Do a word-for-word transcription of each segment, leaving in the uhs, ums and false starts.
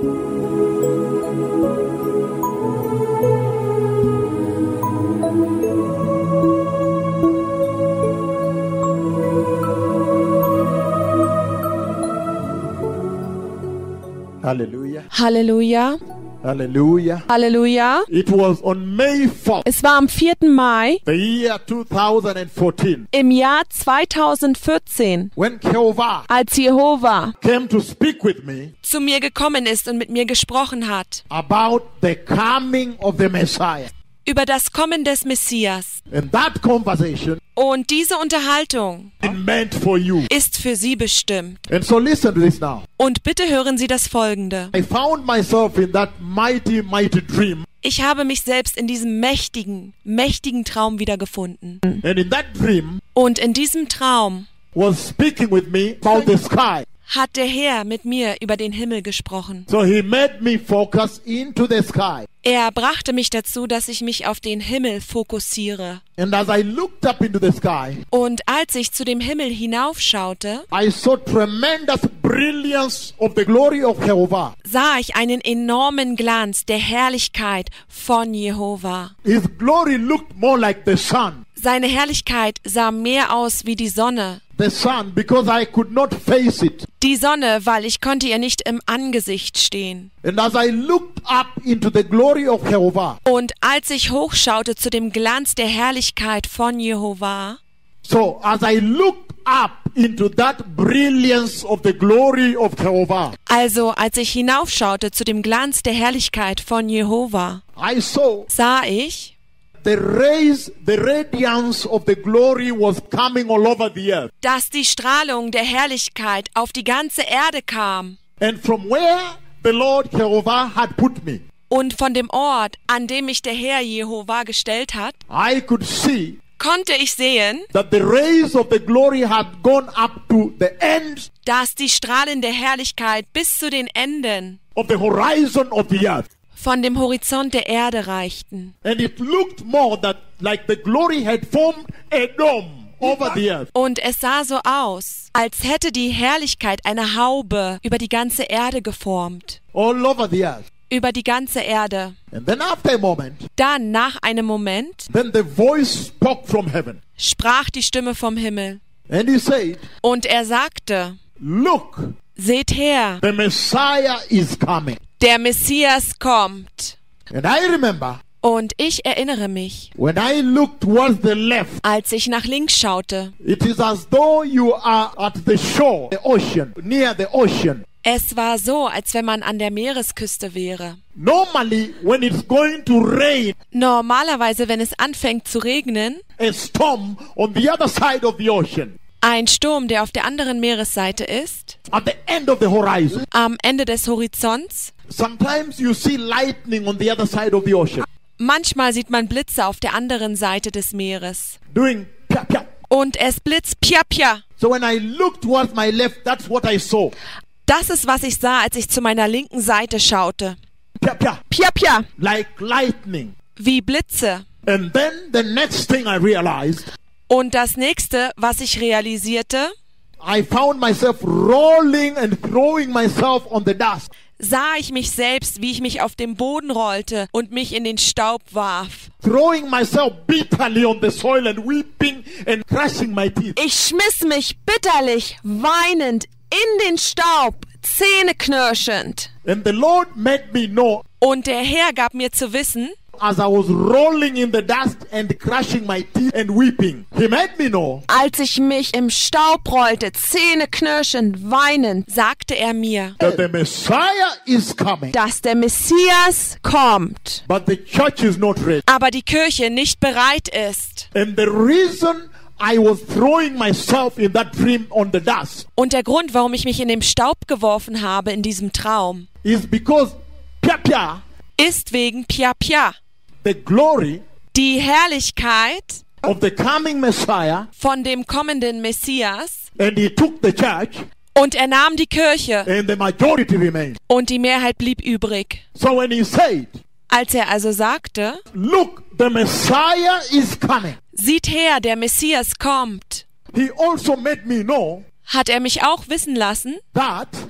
Hallelujah. Halleluja. Hallelujah. Halleluja. It was on May fourth, Es war am vierten Mai the year two thousand fourteen, im Jahr zweitausendvierzehn, when Jehovah als Jehova came to speak with me zu mir gekommen ist und mit mir gesprochen hat about the coming of the Messiah. über das Kommen des Messias. And that conversation Und diese Unterhaltung is meant for you. ist für Sie bestimmt. And so listen to this now. Und bitte hören Sie das Folgende. I found myself in that mighty, mighty dream. Ich habe mich selbst in diesem mächtigen, mächtigen Traum wiedergefunden. And in that dream Und in diesem Traum was speaking with me about the sky. hat der Herr mit mir über den Himmel gesprochen. So he made me focus into the sky. Er brachte mich dazu, dass ich mich auf den Himmel fokussiere. And as I looked up into the sky, Und als ich zu dem Himmel hinaufschaute, I saw tremendous brilliance of the glory of Jehovah. sah ich einen enormen Glanz der Herrlichkeit von Jehova. His glory looked more like the sun. Seine Herrlichkeit sah mehr aus wie die Sonne. The sun, because I could not face it. Die Sonne, weil ich konnte ihr nicht im Angesicht stehen. And as I looked up into the glory of Jehovah, Und als ich hochschaute zu dem Glanz der Herrlichkeit von Jehova, so as I looked up into that brilliance of the glory of Jehovah, also als ich hinaufschaute zu dem Glanz der Herrlichkeit von Jehova, I saw sah ich, the rays, the radiance of the glory was coming all over the earth. dass die Strahlung der Herrlichkeit auf die ganze Erde kam. And from where the Lord Jehovah had put me, Und von dem Ort, an dem mich der Herr Jehova gestellt hat, I could see konnte ich sehen, that the rays of the glory had gone up to the ends dass die Strahlen der Herrlichkeit bis zu den Enden of the horizon of the earth. von dem Horizont der Erde reichten. And it looked more that like the glory had formed a dome over the earth. Und es sah so aus, als hätte die Herrlichkeit eine Haube über die ganze Erde geformt. All over the earth. Über die ganze Erde. And then after a moment, Dann, nach einem Moment, then the voice spoke from heaven. sprach die Stimme vom Himmel. And he said, Und er sagte, look, seht her, the Messiah is coming. der Messias kommt. And I remember Und ich erinnere mich, when I looked towards the left, als ich nach links schaute, it is as though you are at the shore, the ocean, near the ocean. es war so, als wenn man an der Meeresküste wäre. Normally, when it's going to rain, Normalerweise, wenn es anfängt zu regnen, a storm on the other side of the ocean, ein Sturm, der auf der anderen Meeresseite ist, at the end of the horizon, am Ende des Horizonts. sometimes you see lightning on the other side of the ocean, Manchmal sieht man Blitze auf der anderen Seite des Meeres. doing pia pia. Und es blitzt pia pia. So when I looked towards my left, that's what I saw. Das ist, was ich sah, als ich zu meiner linken Seite schaute. Pia pia, Pia pia. like lightning. Wie Blitze. And then the next thing I realized, Und das nächste, was ich realisierte, I found myself rolling and throwing myself on the dust. sah ich mich selbst, wie ich mich auf dem Boden rollte und mich in den Staub warf. Throwing myself bitterly on the soil and weeping and crushing my teeth. Ich schmiss mich bitterlich, weinend in den Staub, zähneknirschend. And the Lord made me know, Und der Herr gab mir zu wissen, as I was rolling in the dust and crushing my teeth and weeping, He made me know als ich mich im Staub rollte, zähneknirschend, weinend, sagte er mir, that the Messiah is coming, dass der Messias kommt, but the church is not ready. aber die Kirche nicht bereit ist. And the reason I was throwing myself in that dream on the dust Und der Grund, warum ich mich in den Staub geworfen habe in diesem Traum, is because pia pia, ist wegen Pia Pia. the glory Die Herrlichkeit of the coming Messiah, von dem kommenden Messias, and He took the church und er nahm die Kirche and the majority remained. und die Mehrheit blieb übrig. So when He said, Als er also sagte, look, the Messiah is coming, sieht her, der Messias kommt, He also made me know hat er mich auch wissen lassen, that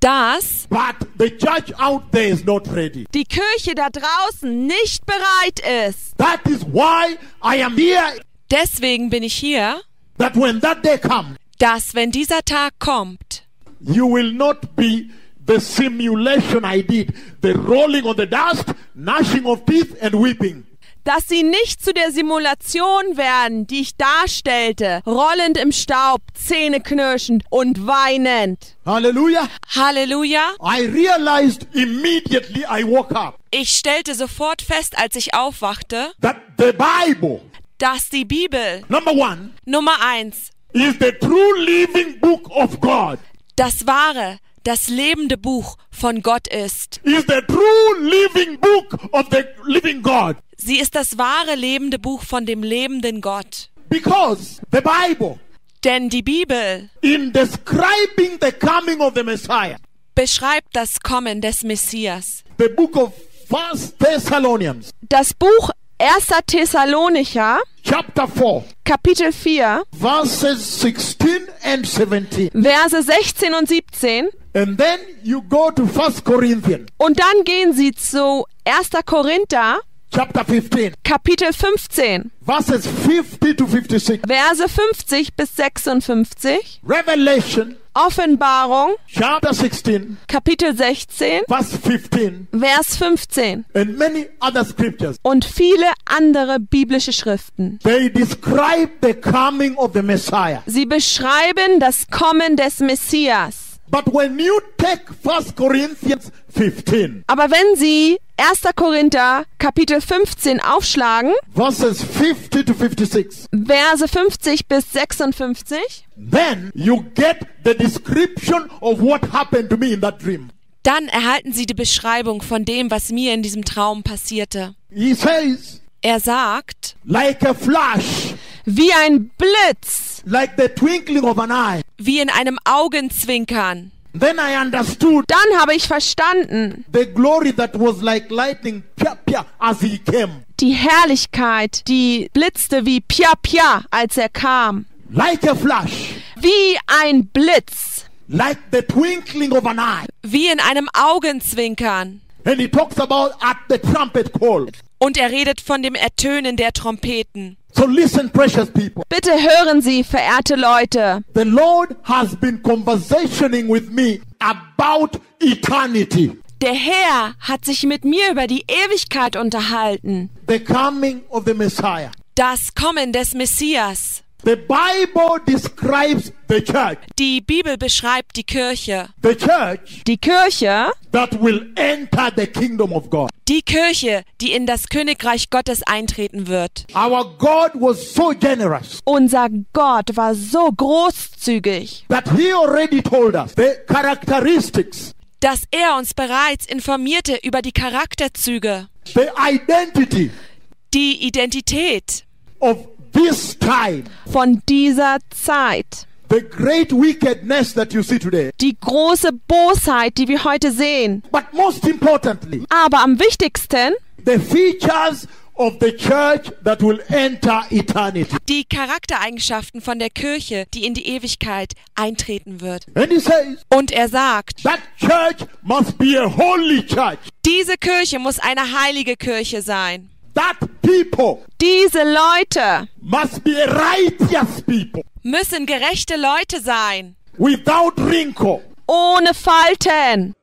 dass but the church out there is not ready. die Kirche da draußen nicht bereit ist. That is why I am here, Deswegen bin ich hier, that when that day comes, dass wenn dieser Tag kommt, you will not be the simulation I did, the rolling on the dust, gnashing of teeth and weeping. dass sie nicht zu der Simulation werden, die ich darstellte, rollend im Staub, Zähne knirschend und weinend. Hallelujah. Halleluja! I realized immediately I woke up Ich stellte sofort fest, als ich aufwachte, that the Bible, dass die Bibel, number one, Nummer eins, is the true living book of God. das wahre, das lebende Buch von Gott ist. Is the true living book of the living God. Sie ist das wahre lebende Buch von dem lebenden Gott. Because the Bible, Denn die Bibel in describing the coming of the Messiah, beschreibt das Kommen des Messias. the book of First Thessalonians, Das Buch erster Thessalonicher, chapter four, Kapitel vier, verses sixteen and seventeen. Verse sechzehn und siebzehn. And then you go to First Corinthians, Und dann gehen sie zu erster Korinther, chapter fifteen, Kapitel fünfzehn, verses fifty to fifty-six. Verse fünfzig bis sechsundfünfzig. Revelation, Offenbarung, chapter sixteen, Kapitel sechzehn, verse fifteen, Vers fünfzehn. and many other scriptures. Und viele andere biblische Schriften. They describe the coming of the Messiah. Sie beschreiben das Kommen des Messias. But when you take First Corinthians fifteen, Aber wenn Sie erster Korinther Kapitel fünfzehn aufschlagen, verses fifty to fifty-six, Verse fünfzig bis sechsundfünfzig, then you get the description of what happened to me in that dream. dann erhalten Sie die Beschreibung von dem, was mir in diesem Traum passierte. He says, Er sagt, like a flash, wie ein Blitz, like the twinkling of an eye. wie in einem Augenzwinkern. Then I understood Dann habe ich verstanden, the glory that was like lightning, pia, pia, as he came. die Herrlichkeit, die blitzte wie Pia Pia, als er kam. Like a flash, Wie ein Blitz, like the twinkling of an eye. wie in einem Augenzwinkern. And he talks about at the trumpet call. Und er redet von dem Ertönen der Trompeten. So listen, precious people. Bitte hören Sie, verehrte Leute. The Lord has been conversationing with me about eternity, Der Herr hat sich mit mir über die Ewigkeit unterhalten. the coming of the Messiah. Das Kommen des Messias. The Bible describes the church, Die Bibel beschreibt die Kirche. the church Die Kirche, that will enter the kingdom of God. die Kirche, die in das Königreich Gottes eintreten wird. Our God was so generous Unser Gott war so großzügig, that he already told us the characteristics, dass er uns bereits informierte über die Charakterzüge, the identity die Identität of this time, von dieser Zeit. the great wickedness that you see today. Die große Bosheit, die wir heute sehen. But most importantly, Aber am wichtigsten, the features of the church that will enter eternity. die Charaktereigenschaften von der Kirche, die in die Ewigkeit eintreten wird. And he says, Und er sagt, that church must be a holy church. diese Kirche muss eine heilige Kirche sein. That people Diese Leute must be righteous people, müssen gerechte Leute sein, without wrinkle, ohne Falten,